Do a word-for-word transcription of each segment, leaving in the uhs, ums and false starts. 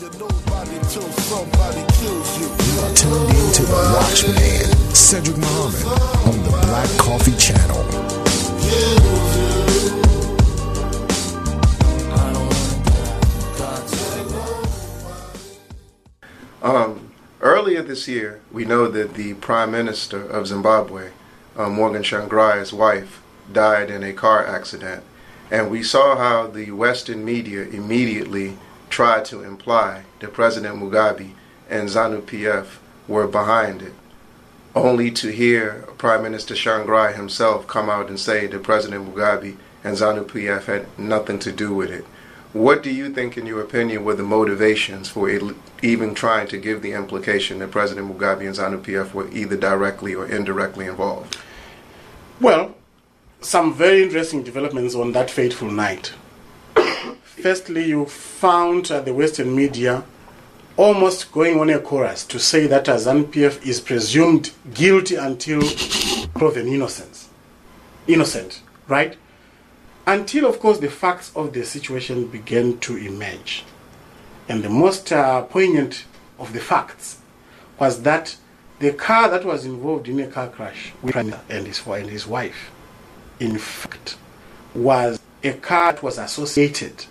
You are tuned in to the Watchman, Cedric Muhammad, on the Black Coffee Channel. Um, earlier this year, we know that the Prime Minister of Zimbabwe, uh, Morgan Tsvangirai, wife, died in a car accident. And we saw how the Western media immediately tried to imply that President Mugabe and ZANU-P F were behind it, only to hear Prime Minister Tsvangirai himself come out and say that President Mugabe and ZANU-P F had nothing to do with it. What do you think, in your opinion, were the motivations for it, even trying to give the implication that President Mugabe and ZANU-P F were either directly or indirectly involved? Well, some very interesting developments on that fateful night. Firstly, you found uh, the Western media almost going on a chorus to say that uh, ZANU-P F is presumed guilty until proven innocence. Innocent, right? Until, of course, the facts of the situation began to emerge. And the most uh, poignant of the facts was that the car that was involved in a car crash with Prime Minister and his, and his wife, in fact, was a car that was associated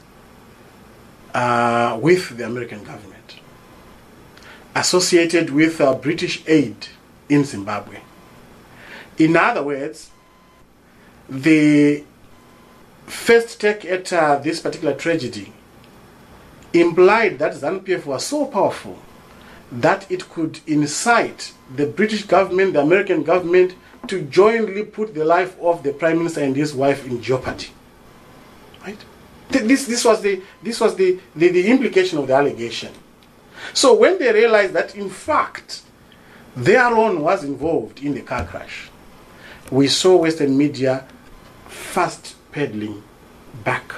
uh, with the American government, associated with uh, British aid in Zimbabwe. In other words, the first take at uh, this particular tragedy implied that ZANU-P F was so powerful that it could incite the British government, the American government, to jointly put the life of the Prime Minister and his wife in jeopardy. Right? This, this was, the, this was the, the, the implication of the allegation. So when they realized that, in fact, their own was involved in the car crash, we saw Western media fast pedaling back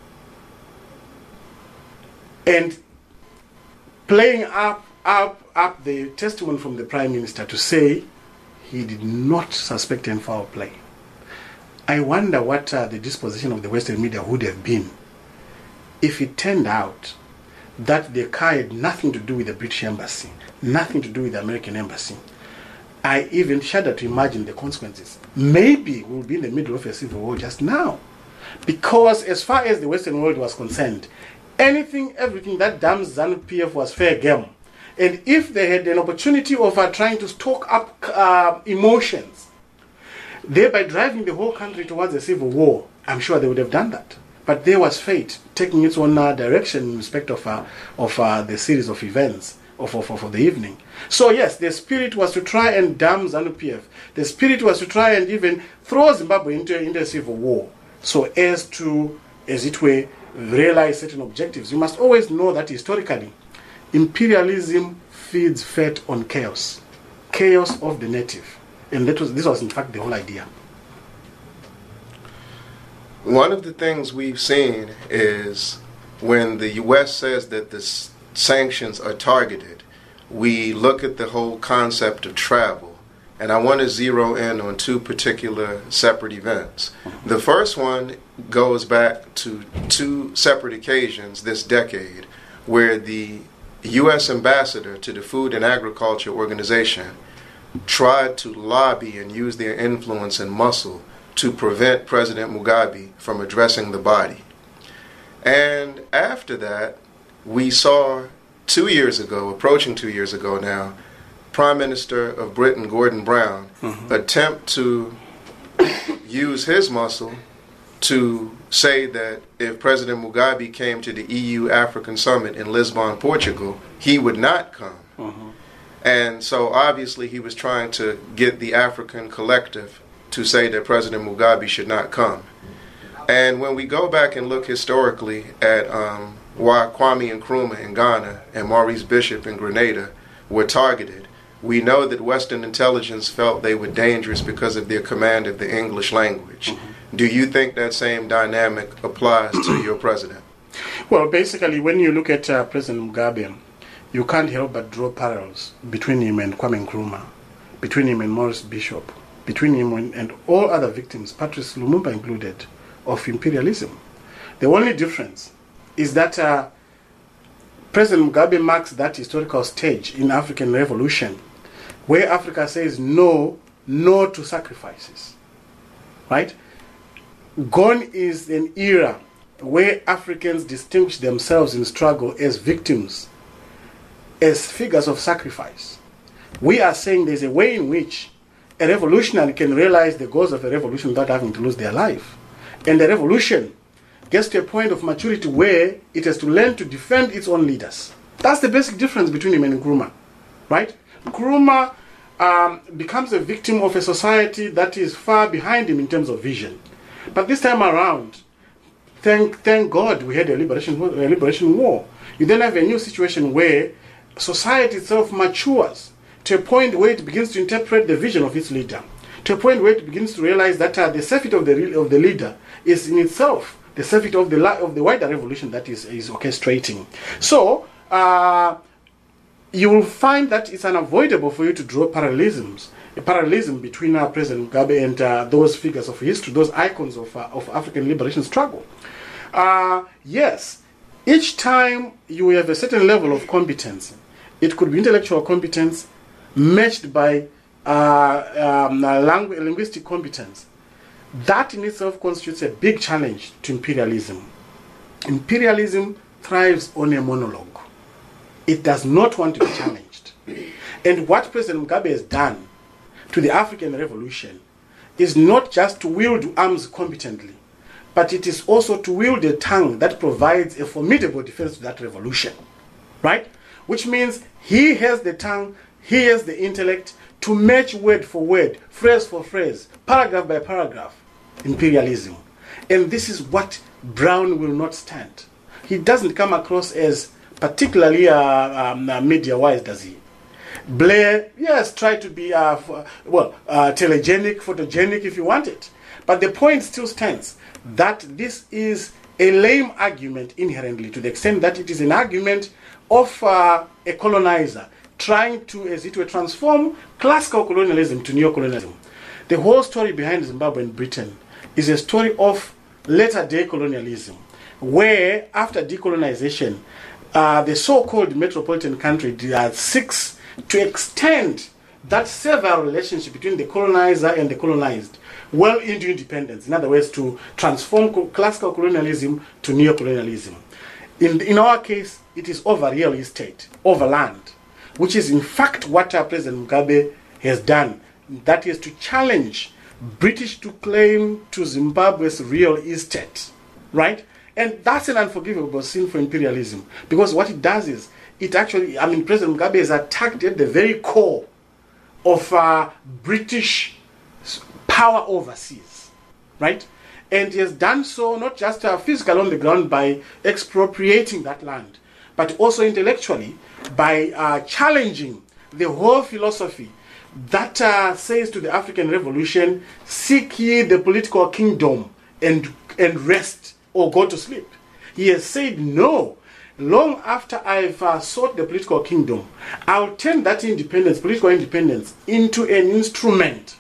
and playing up, up, up the testimony from the Prime Minister to say he did not suspect any foul play. I wonder what uh, the disposition of the Western media would have been if it turned out that the car had nothing to do with the British Embassy, nothing to do with the American Embassy. I even shudder to imagine the consequences. Maybe we'll be in the middle of a civil war just now. Because as far as the Western world was concerned, anything, everything that damns ZANU-P F was fair game. And if they had an opportunity of uh, trying to stoke up uh, emotions, thereby driving the whole country towards a civil war, I'm sure they would have done that. But there was fate taking its own uh, direction in respect of, uh, of uh, the series of events of, of, of the evening. So yes, the spirit was to try and damn ZANU-P F. The spirit was to try and even throw Zimbabwe into, into a civil war, so as to, as it were, realize certain objectives. You must always know that historically, imperialism feeds fat on chaos. Chaos of the native. And that was, this was in fact the whole idea. One of the things we've seen is when the U S says that the s- sanctions are targeted, we look at the whole concept of travel. And I want to zero in on two particular separate events. The first one goes back to two separate occasions this decade where the U S ambassador to the Food and Agriculture Organization tried to lobby and use their influence and muscle to prevent President Mugabe from addressing the body. And after that, we saw two years ago, approaching two years ago now, Prime Minister of Britain, Gordon Brown, mm-hmm. attempt to use his muscle to say that if President Mugabe came to the E U African Summit in Lisbon, Portugal, he would not come. Mm-hmm. And so obviously he was trying to get the African collective to say that President Mugabe should not come. And when we go back and look historically at um, why Kwame Nkrumah in Ghana and Maurice Bishop in Grenada were targeted, we know that Western intelligence felt they were dangerous because of their command of the English language. Mm-hmm. Do you think that same dynamic applies to your president? Well, basically, when you look at uh, President Mugabe, you can't help but draw parallels between him and Kwame Nkrumah, between him and Maurice Bishop, between him and, and all other victims, Patrice Lumumba included, of imperialism. The only difference is that uh, President Mugabe marks that historical stage in African revolution where Africa says no, no to sacrifices. Right? Gone is an era where Africans distinguish themselves in struggle as victims, as figures of sacrifice. We are saying there's a way in which a revolutionary can realize the goals of a revolution without having to lose their life. And the revolution gets to a point of maturity where it has to learn to defend its own leaders. That's the basic difference between him and Nkrumah, right? Nkrumah um, becomes a victim of a society that is far behind him in terms of vision. But this time around, thank thank God we had a liberation, a liberation war. You then have a new situation where society itself matures to a point where it begins to interpret the vision of its leader, to a point where it begins to realize that uh, the surfeit of the of the leader is in itself the surfeit of the of the wider revolution that is is orchestrating. So uh, you will find that it's unavoidable for you to draw parallelisms, a parallelism between uh, President Mugabe and uh, those figures of history, those icons of uh, of African liberation struggle. Uh, yes, each time you have a certain level of competence, it could be intellectual competence matched by uh, um, uh, langu- linguistic competence. That in itself constitutes a big challenge to imperialism. Imperialism thrives on a monologue. It does not want to be challenged. And what President Mugabe has done to the African Revolution is not just to wield arms competently, but it is also to wield a tongue that provides a formidable defense to that revolution. Right? Which means he has the tongue, he has the intellect to match word for word, phrase for phrase, paragraph by paragraph, imperialism. And this is what Brown will not stand. He doesn't come across as particularly uh, um, uh, media-wise, does he? Blair, yes, try to be, uh, f- well, uh, telegenic, photogenic if you want it. But the point still stands that this is a lame argument inherently, to the extent that it is an argument of uh, a colonizer trying to, as it were, transform classical colonialism to neo-colonialism. The whole story behind Zimbabwe and Britain is a story of latter-day colonialism, where after decolonization, uh, the so-called metropolitan country uh, seeks to extend that several relationship between the colonizer and the colonized well into independence. In other words, to transform co- classical colonialism to neo-colonialism. In, in our case, it is over real estate, over land, which is in fact what uh, President Mugabe has done. That is to challenge British to claim to Zimbabwe's real estate, right? And that's an unforgivable sin for imperialism, because what it does is, it actually, I mean, President Mugabe is attacked at the very core of uh, British power overseas, right? And he has done so not just uh, physically on the ground by expropriating that land, but also intellectually by uh, challenging the whole philosophy that uh, says to the African Revolution, seek ye the political kingdom and, and rest or go to sleep. He has said, no, long after I've uh, sought the political kingdom, I'll turn that independence, political independence, into an instrument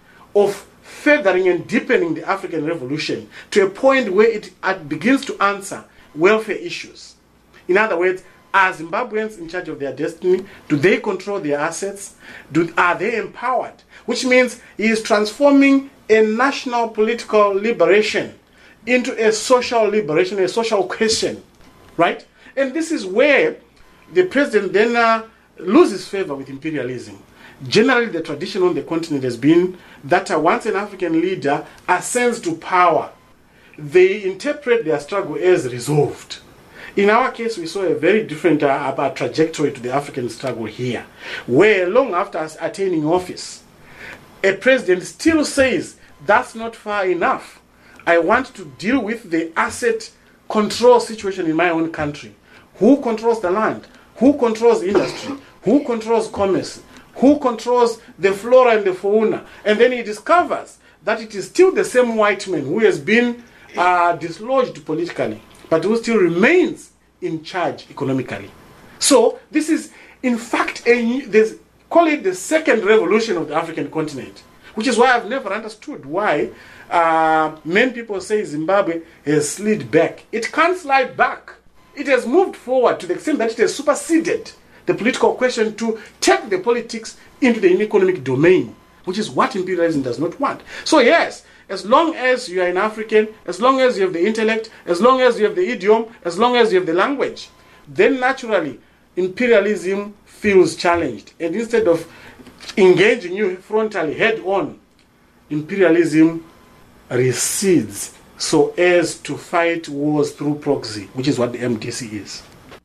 of furthering and deepening the African Revolution to a point where it uh, begins to answer welfare issues. In other words, are Zimbabweans in charge of their destiny? Do they control their assets? Do, are they empowered? Which means he is transforming a national political liberation into a social liberation, a social question, right? And this is where the president then uh, loses favor with imperialism. Generally, the tradition on the continent has been that uh, once an African leader ascends to power, they interpret their struggle as resolved. In our case, we saw a very different uh, uh, trajectory to the African struggle here, where long after attaining office, a president still says, that's not far enough. I want to deal with the asset control situation in my own country. Who controls the land? Who controls industry? Who controls commerce? Who controls the flora and the fauna? And then he discovers that it is still the same white man who has been uh, dislodged politically, but who still remains in charge economically. So this is, in fact, a, there's, call it the second revolution of the African continent, which is why I've never understood why uh, many people say Zimbabwe has slid back. It can't slide back. it has moved forward to the extent that it has superseded the political question to take the politics into the economic domain, which is what imperialism does not want. So yes, as long as you are an African, as long as you have the intellect, as long as you have the idiom, as long as you have the language, then naturally imperialism feels challenged. And instead of engaging you frontally, head on, imperialism recedes so as to fight wars through proxy, which is what the M D C is.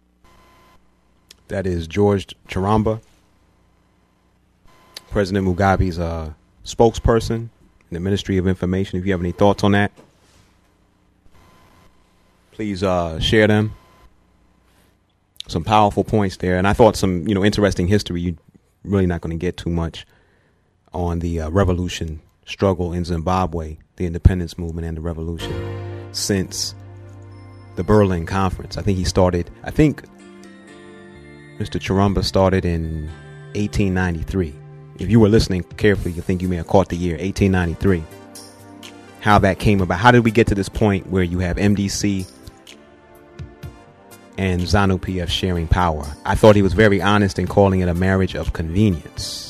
That is George Charamba, President Mugabe's uh, spokesperson in the Ministry of Information. If you have any thoughts on that, please uh, share them. Some powerful points there. And I thought some, you know, interesting history. You're really not going to get too much on the uh, revolution struggle in Zimbabwe, the independence movement and the revolution since the Berlin Conference. I think he started, I think Mister Charamba started in eighteen ninety-three. If you were listening carefully, you think you may have caught the year eighteen ninety-three. How that came about. How did we get to this point where you have M D C and ZANU P F sharing power? I thought he was very honest in calling it a marriage of convenience.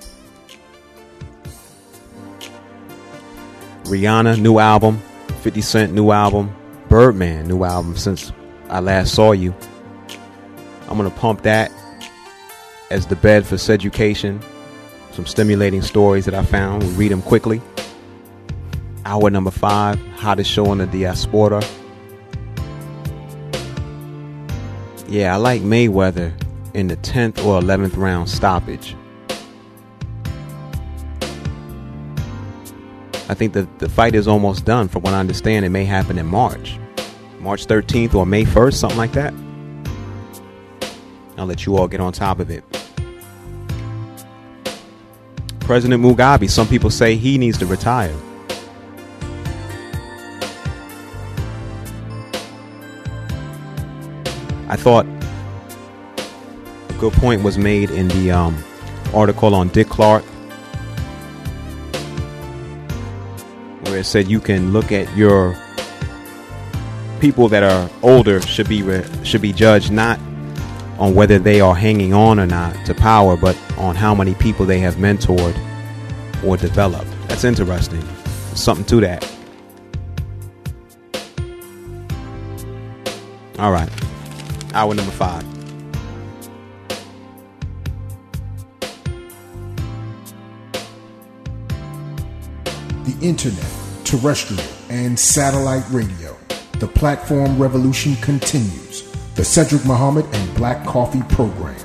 Rihanna, new album. fifty Cent, new album. Birdman, new album since I last saw you. I'm going to pump that as the bed for Seducation. Some stimulating stories that I found. We'll read them quickly. Hour number five, hottest show on the diaspora. Yeah, I like Mayweather in the tenth or eleventh round stoppage. I think that the fight is almost done. From what I understand, it may happen in March. March thirteenth or May first, something like that. I'll let you all get on top of it. President Mugabe, some people say he needs to retire. I thought a good point was made in the um, article on Dick Clark, where it said you can look at your people that are older should be re- should be judged not on whether they are hanging on or not to power, but on how many people they have mentored or developed. That's interesting. There's something to that. All right. Hour number five. The internet, terrestrial, and satellite radio. The platform revolution continues. The Cedric Muhammad and Black Coffee Program.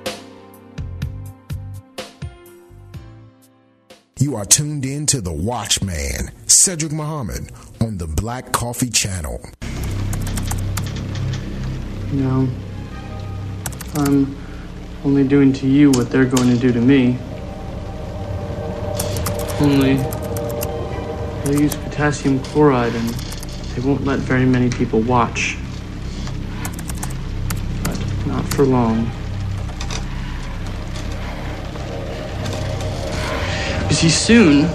You are tuned in to The Watchman, Cedric Muhammad, on the Black Coffee Channel. You know, I'm only doing to you what they're going to do to me. Only they'll use potassium chloride and they won't let very many people watch. But not for long. You see, soon,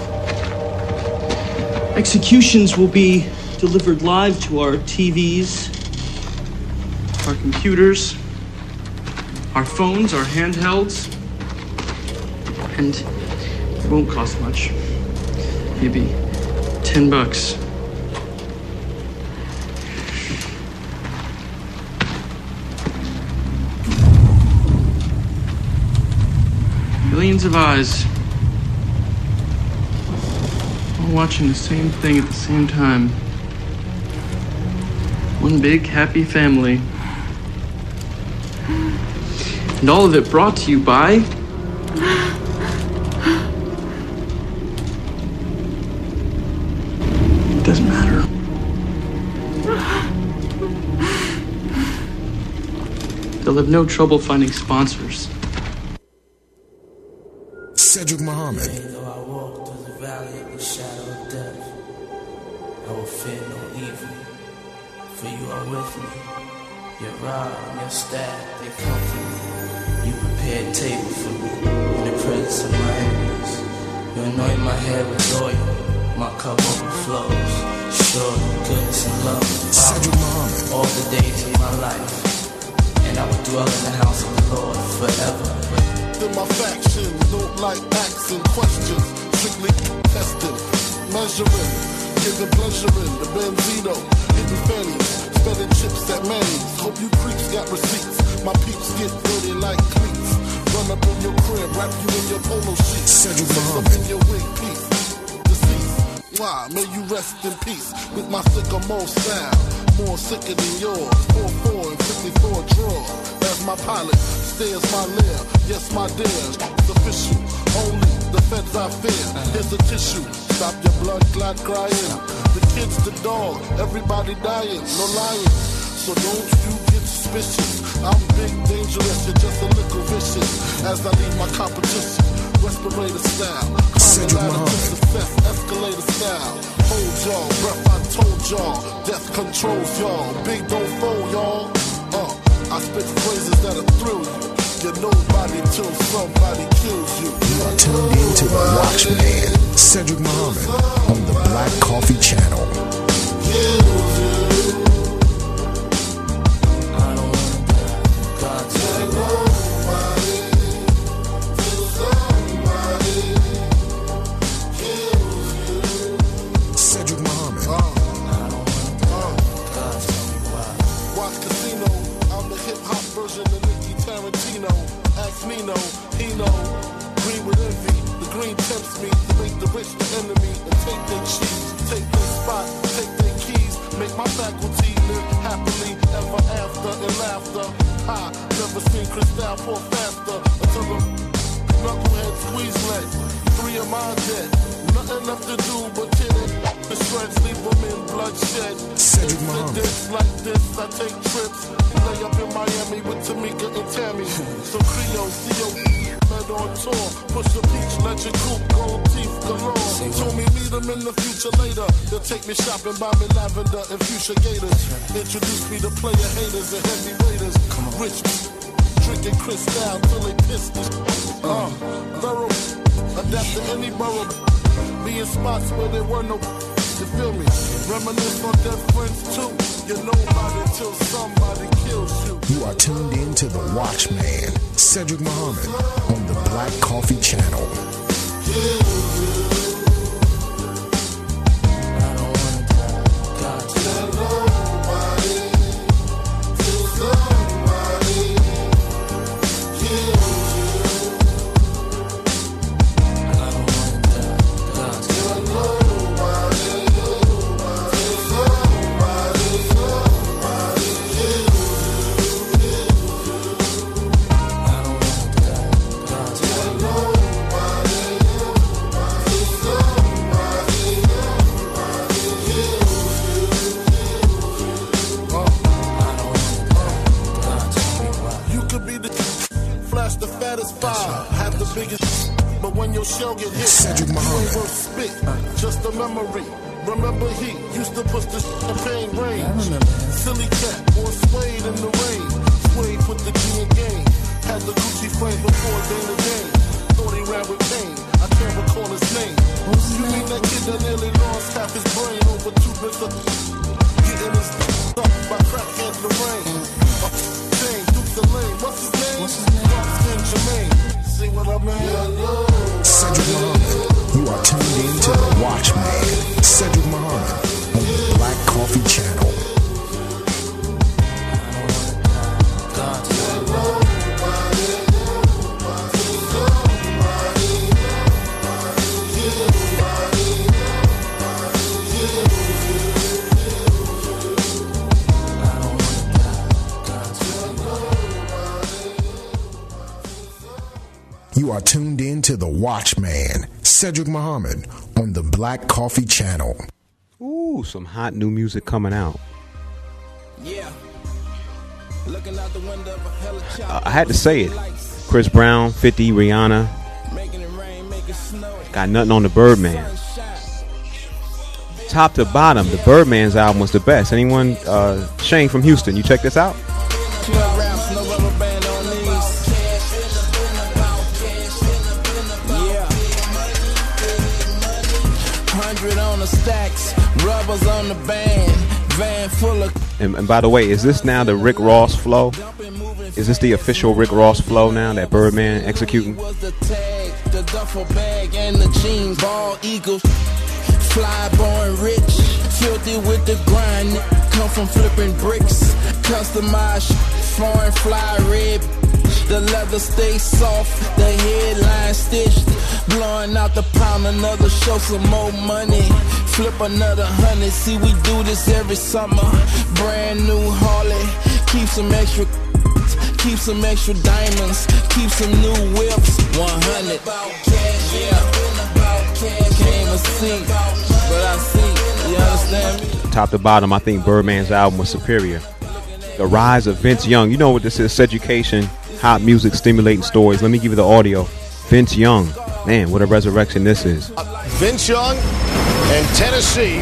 executions will be delivered live to our T Vs, our computers, our phones, our handhelds, and it won't cost much. Maybe ten bucks. Millions of eyes all watching the same thing at the same time. One big happy family. And all of it brought to you by it doesn't matter. They'll have no trouble finding sponsors. Cedric Muhammad. Though I walk through the valley of the shadow of death, I will fear no evil, for you are with me. Your rod and your staff, they comfort me. You prepare a table for me in the presence of my enemies. You anoint my head with oil, my cup overflows. Sure, goodness and love Cedric Muhammad. all the days of my life, and I will dwell in the house of the Lord forever. In my faction, don't like asking questions, strictly testing, measuring, giving pleasure in the Benzino, hitting fannies, spending chips at Manny's. Hope you creeps got receipts. My peeps get dirty like cleats. Run up in your crib, wrap you in your polo sheets. Cedric Fix up Muhammad. in your wig piece. Deceased. Why? May you rest in peace with my sycamore style. More sicker than yours. four four and fifty-four draw. As my pilot stares my lair. Yes, my dear. It's official. Only the feds I fear. Here's a tissue. Stop your blood clot crying. The kids, the dog, everybody dying. No lying. So don't you get suspicious. I'm big, dangerous, you're just a little vicious. As I leave my competition, respirator style. Cedric Climb the ladder to Muhammad. success, escalator style. Hold y'all, breath I told y'all. Death controls y'all. Big don't fold y'all. Uh, I spit phrases that'll thrill you. You're nobody till somebody kills you. You are tuned in to the Watchman, Cedric Muhammad, on the Black Coffee Channel. Cedric Muhammad. Watch Casino, I'm the hip-hop version of Nicky Tarantino. Ask Nino, he know. Green with envy, the green tempts me to make the rich the enemy and take their cheese, take their spot, take their keys, make my faculty live happily ever after in laughter. Ha, never seen Cristal pour faster until the knucklehead squeeze legs. Three of mine dead, nothing left to do but kill it. The shreds leave them in bloodshed. Cedric It's Muhammad. this like this, I take trips. Lay up in Miami with Tamika and Tammy. So Creole, C O head on tour. Push a peach, let your coupe, gold teeth galore. Told me meet them in the future later. They'll take me shopping, buy me lavender and fuchsia gators. Introduce me to player haters and heavy raiders. Rich drinking Cristal till they piss this. Uh, thorough, adapt to any borough. Be in spots where there were no. You feel me? Reminisce on dead friends too. You're nobody till somebody kills you. You are tuned in to the Watchman, Cedric Muhammad, on the Black Coffee Channel. You could be the flash the fattest five, have the biggest, but when your shell get hit, Cedric you Muhammad. ain't worth spit. Just a memory. Remember he used to push the champagne range. Silly cat, or Suede in the rain. Suede put the G in game. Had the Gucci frame before Dana Dane. Thought he ran with pain. I can't recall his name. You mean that kid that nearly lost half his brain over two bits of getting his up by crackhead Lorraine. Uh, Jane, Dukes of Lane. What's his name? What's his name? Dark-skinned Jermaine. See what I mean? Cedric Muhammad. You are tuned in to the Watchman, Cedric Muhammad, on the Black Coffee Channel. You are tuned in to the Watchman, Cedric Muhammad, on the Black Coffee Channel. Ooh, some hot new music coming out. Yeah. Looking out the window of a hella Uh, I had to say it. Chris Brown, fifty, Rihanna. Making it rain, make it snow. Got nothing on the Birdman. Top to bottom, the Birdman's album was the best. Anyone? Uh, Shane from Houston, you check this out? Club raps, no rubber band on these. Yeah. hundred on the stacks, rubbers on the band, van full of. And, and by the way, is this now the Rick Ross flow? Is this the official Rick Ross flow now that Birdman executing? The tag, the duffel bag, and the jeans, ball eagles, fly born rich, filthy with the grind, come from flipping bricks, customized, foreign fly red. The leather stays soft, the headline stitched, blowing out the pound, another show, some more money, flip another hundred, see we do this every summer, brand new Harley, keep some extra, keep some extra diamonds, keep some new whips, one hundred, yeah, came a seat, but I see, you understand me? Top to bottom, I think Birdman's album was superior. The rise of Vince Young, you know what this is, Education, hot music, stimulating stories. Let me give you the audio. Vince Young, man, what a resurrection this is. Vince Young and Tennessee,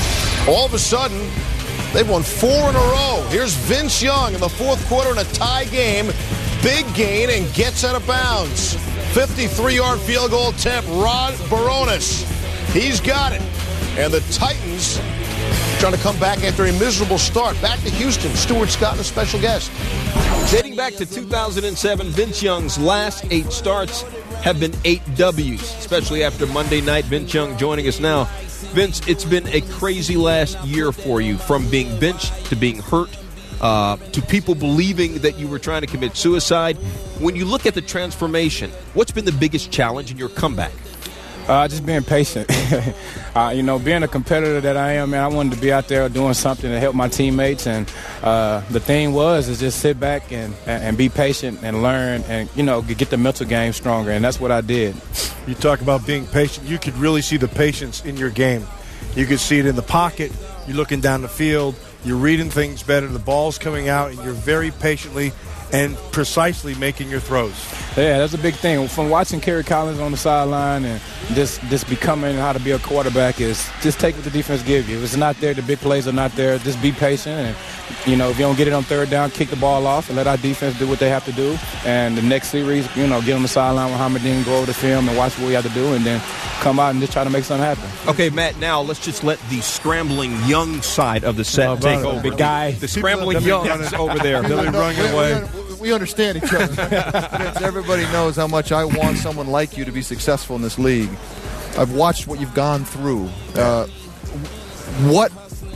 all of a sudden, they've won four in a row. Here's Vince Young in the fourth quarter in a tie game. Big gain and gets out of bounds. fifty-three-yard field goal attempt. Rod Baronis, he's got it. And the Titans trying to come back after a miserable start. Back to Houston. Stuart Scott, a special guest. Dating back to two thousand seven, Vince Young's last eight starts have been eight W's, especially after Monday night. Vince Young joining us now. Vince, it's been a crazy last year for you, from being benched to being hurt, uh, to people believing that you were trying to commit suicide. When you look at the transformation, what's been the biggest challenge in your comeback? Uh, just being patient. uh, you know, being a competitor that I am, man, I wanted to be out there doing something to help my teammates. And uh, the thing was is just sit back and, and be patient and learn and, you know, get the mental game stronger. And that's what I did. You talk about being patient. You could really see the patience in your game. You could see it in the pocket. You're looking down the field. You're reading things better. The ball's coming out, and you're very patiently and precisely making your throws. Yeah, that's a big thing. From watching Kerry Collins on the sideline and just just becoming how to be a quarterback is just take what the defense gives you. If it's not there, the big plays are not there, just be patient. And, you know, if you don't get it on third down, kick the ball off and let our defense do what they have to do. And the next series, you know, get on the sideline with Hamidine, go over the film and watch what we have to do, and then come out and just try to make something happen. Okay, Matt, now let's just let the scrambling young side of the set oh, take over. Big guy. The scrambling young is over there. They'll be running away. We understand each other. Everybody knows how much I want someone like you to be successful in this league. I've watched what you've gone through. Uh, what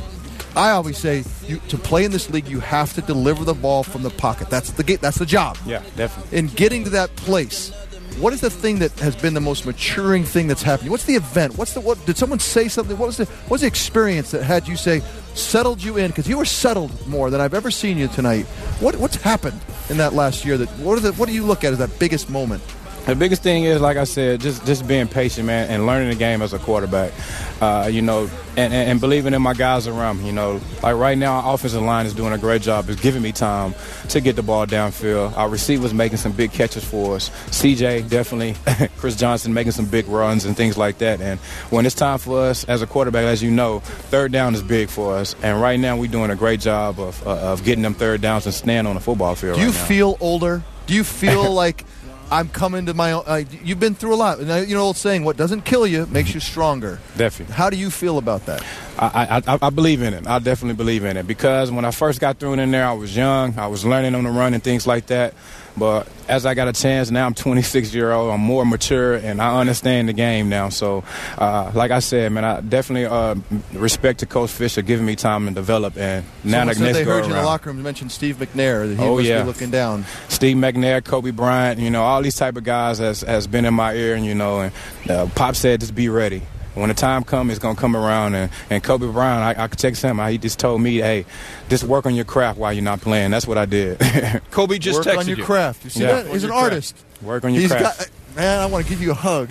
I always say, you, to play in this league, you have to deliver the ball from the pocket. That's the that's the job. Yeah, definitely. In getting to that place, what is the thing that has been the most maturing thing that's happened? What's the event? What's the what? Did someone say something? What was the what's the experience that had you say settled you in? Because you were settled more than I've ever seen you tonight. What what's happened in that last year? That what are the, what do you look at as that biggest moment? The biggest thing is, like I said, just just being patient, man, and learning the game as a quarterback. Uh, you know, and, and, and believing in my guys around me. You know, like right now, our offensive line is doing a great job. It's giving me time to get the ball downfield. Our receivers making some big catches for us. C J definitely, Chris Johnson making some big runs and things like that. And when it's time for us as a quarterback, as you know, third down is big for us. And right now, we're doing a great job of uh, of getting them third downs and staying on the football field. Do you right now. feel older? Do you feel like I'm coming to my own? Uh, you've been through a lot. You know, old saying, what doesn't kill you makes you stronger. Definitely. How do you feel about that? I, I, I believe in it. I definitely believe in it. Because when I first got thrown in there, I was young. I was learning on the run and things like that. But as I got a chance, now I'm twenty-six years old. I'm more mature, and I understand the game now. So, uh, like I said, man, I definitely uh, respect to Coach Fisher giving me time to develop. And now the next they go heard you in the around. locker room mention Steve McNair, that he Oh, must yeah. be looking down. Steve McNair, Kobe Bryant, you know, all these type of guys has, has been in my ear, and, you know, and uh, Pop said, just be ready. When the time comes, it's going to come around. And, and Kobe Bryant, I, I could text him. He just told me, hey, just work on your craft while you're not playing. That's what I did. Kobe just work texted on your you. craft. You see Yeah. that? He's an Work on your artist. craft. Work on your He's craft. got, man, I want to give you a hug.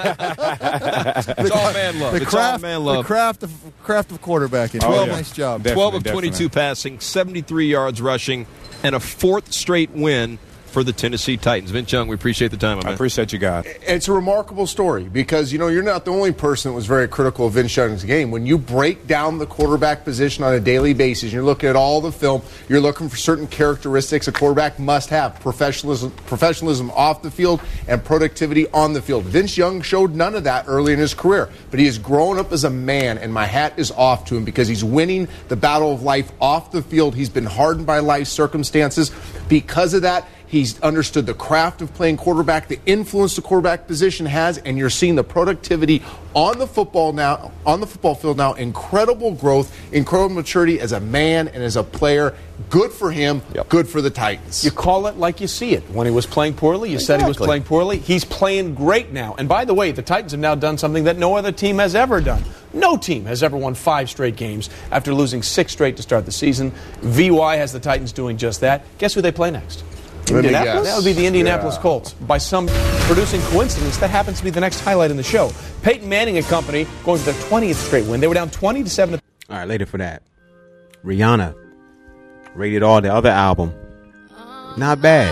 It's all man love. The It's craft, all man love. The craft of craft of quarterbacking. Oh, Well, yeah. nice job. Definitely, twelve of definitely. twenty-two passing, seventy-three yards rushing, and a fourth straight win for the Tennessee Titans. Vince Young, we appreciate the time, my man. I appreciate you guys. It's a remarkable story because, you know, you're not the only person that was very critical of Vince Young's game. When you break down the quarterback position on a daily basis, you're looking at all the film, you're looking for certain characteristics a quarterback must have: professionalism, professionalism off the field and productivity on the field. Vince Young showed none of that early in his career, but he has grown up as a man, and my hat is off to him because he's winning the battle of life off the field. He's been hardened by life circumstances. Because of that, he's understood the craft of playing quarterback, the influence the quarterback position has, and you're seeing the productivity on the football now, on the football field now. Incredible growth, incredible maturity as a man and as a player. Good for him. Yep. Good for the Titans. You call it like you see it. When he was playing poorly, you exactly. said he was playing poorly. He's playing great now. And by the way, the Titans have now done something that no other team has ever done. No team has ever won five straight games after losing six straight to start the season. V Y has the Titans doing just that. Guess who they play next? Indianapolis? That would be the Indianapolis yeah. Colts. By some producing coincidence, that happens to be the next highlight in the show. Peyton Manning and company going for their twentieth straight win. They were down twenty to seven. All right, later for that. Rihanna rated R, the other album. Not bad.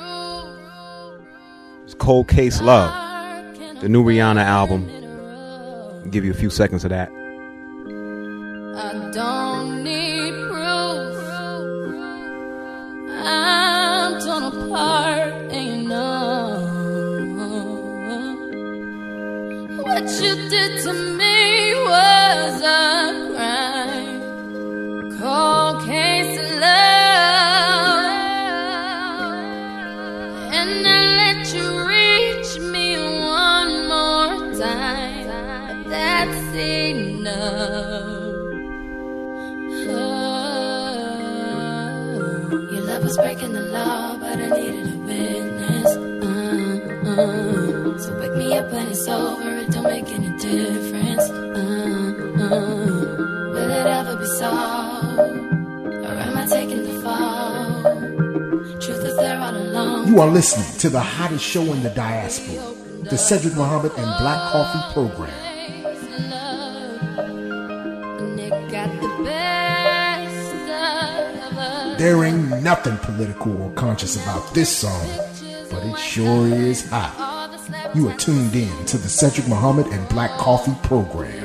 It's Cold Case Love, the new Rihanna album. I'll give you a few seconds of that. I don't need proof. I'm torn apart, and you know what you did to me was a crime. Cold case of love, and I let you reach me one more time. But that's enough. Was breaking the law, but I needed a witness. Uh-uh. So wake me up when it's over, it don't make any difference. Uh-uh. Will it ever be solved, or am I taking the fall? Truth is there all along. You are listening to the hottest show in the diaspora, the Cedric Muhammad and Black Coffee Program. There ain't nothing political or conscious about this song, but it sure is hot. You are tuned in to the Cedric Muhammad and Black Coffee Program.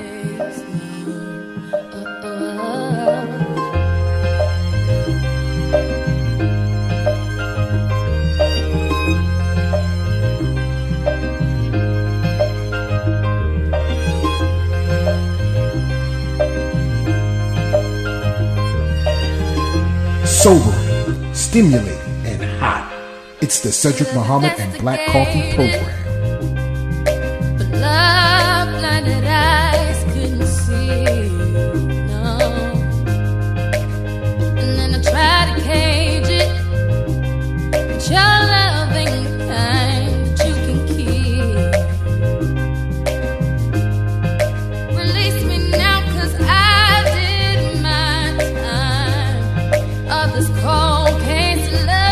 Sobering, stimulating, and hot. It's the Cedric Muhammad and Black Coffee Program. But love blinded eyes couldn't see, no. And then I tried to cage it, but your love ain't the kind that you can keep. Release me now, cause I did my time of this cold case of love.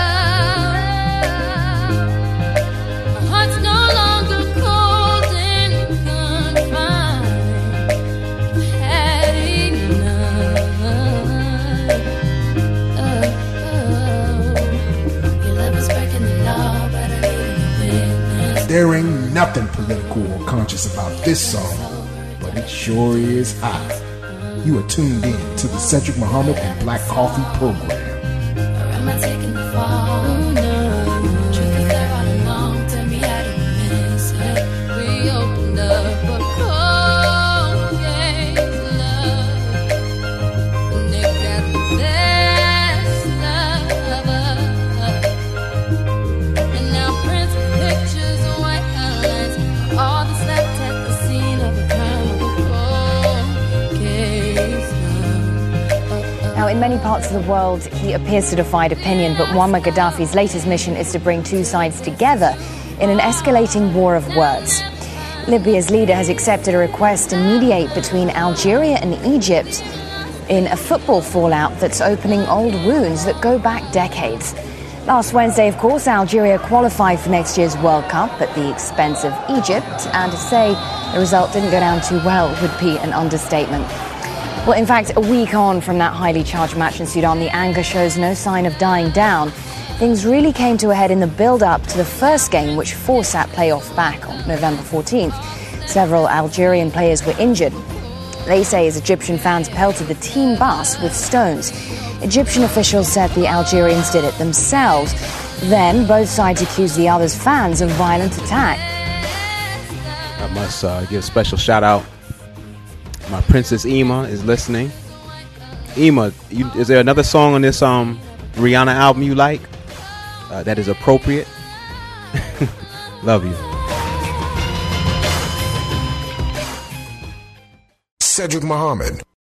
My heart's no longer cold and confined. I've had enough. Oh, oh. Your love is breaking the law, but I needed a witness. There ain't nothing political or conscious about this song, but it sure is hot. You are tuned in to the Cedric Muhammad and Black Coffee Program. Or am I taking the fall? Oh, no. Truth is there all along. Tell me how to miss it. We opened up a cold case of love, and it got the best of us. And now prints and pictures and white outlines are all that's left at the scene of a crime of a cold case love. Now, in many parts of the world, he appears to divide opinion, but Muammar Gaddafi's latest mission is to bring two sides together in an escalating war of words. Libya's leader has accepted a request to mediate between Algeria and Egypt in a football fallout that's opening old wounds that go back decades. Last Wednesday, of course, Algeria qualified for next year's World Cup at the expense of Egypt, and to say the result didn't go down too well would be an understatement. Well, in fact, a week on from that highly charged match in Sudan, the anger shows no sign of dying down Things really came to a head in the build-up to the first game, which forced that playoff back on November fourteenth. Several Algerian players were injured. They say as Egyptian fans pelted the team bus with stones. Egyptian officials said the Algerians did it themselves. Then both sides accused the other's fans of violent attack. I must uh, give a special shout out. My princess Ema is listening. Ema, you, is there another song on this um, Rihanna album you like uh, that is appropriate? Love you. Cedric Muhammad